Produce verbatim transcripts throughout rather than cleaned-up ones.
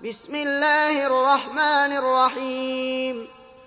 بسم الله الرحمن الرحيم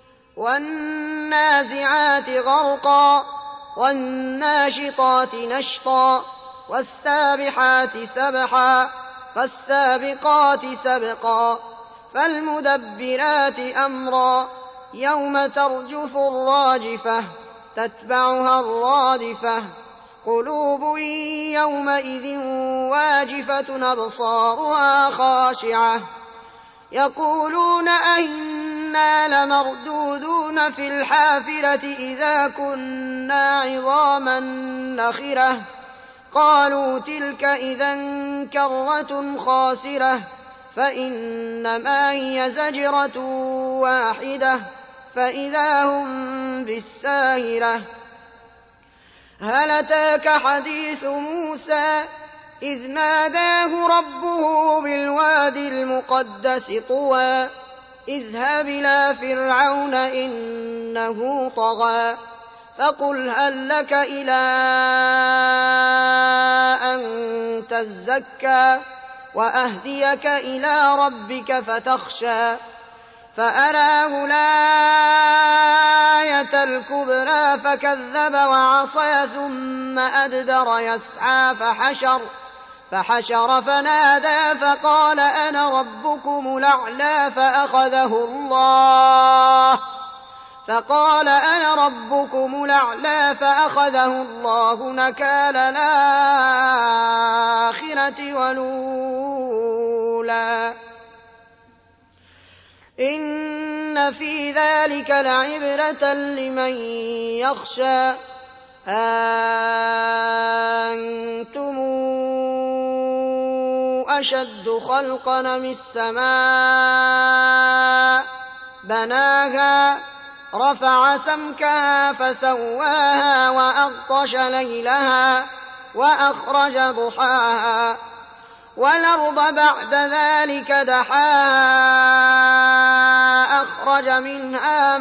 والنازعات غرقا والناشطات نشطا والسابحات سبحا فالسابقات سبقا فالمدبرات أمرا يوم ترجف الراجفة تتبعها الرادفة قلوب يومئذ واجفة أبصارها خاشعة يقولون أئنا لمردودون في الحافرة إذا كنا عظاما نخرة قالوا تلك إذا كرة خاسرة فإنما هي زجرة واحدة فإذا هم بالساهرة هل أتاك حديث موسى إذ ناداه ربه بالوادي المقدس طوى اذهب إلى فرعون إنه طغى فقل هل لك إلى أن تزكى وأهديك إلى ربك فتخشى فأراه الآية الكبرى فكذب وعصى ثم أدبر يسعى فحشر فحشر فنادى فقال أنا ربكم الأعلى فأخذه الله فقال أنا ربكم الأعلى فأخذه الله نكال الآخرة والأولى إن في ذلك لعبرة لمن يخشى أنتم أشد خلقا أم السماء بناها رفع سمكها فسواها وأغطش ليلها وأخرج ضحاها والأرض بعد ذلك دحاها أخرج منها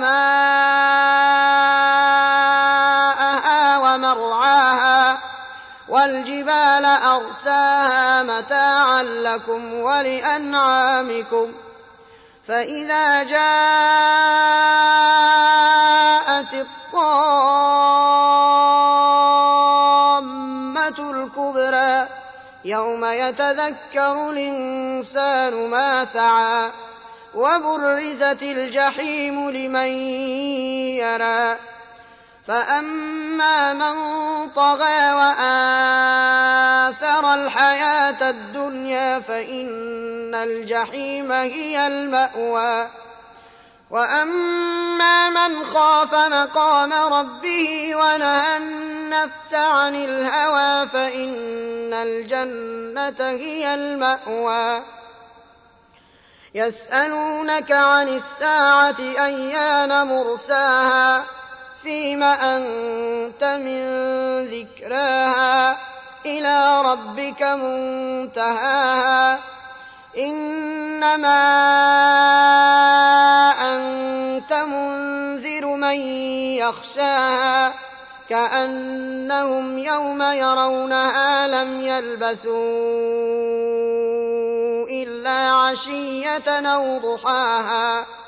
ماءها ومرعاها والجبال أرساها متاعا لكم ولأنعامكم فإذا جاءت الطامة الكبرى يوم يتذكر الإنسان ما سعى وبرزت الجحيم لمن يرى فأما من طغى وآثر الحياة الدنيا فإن الجحيم هي المأوى وأما من خاف مقام ربه ونهى النفس عن الهوى فإن الجنة هي المأوى يسألونك عن الساعة أيان مرساها فيم أنت من ذكراها إلى ربك منتهاها إنما أنت منذر من يخشاها كأنهم يوم يرونها لم يلبثوا إلا عشية أو ضحاها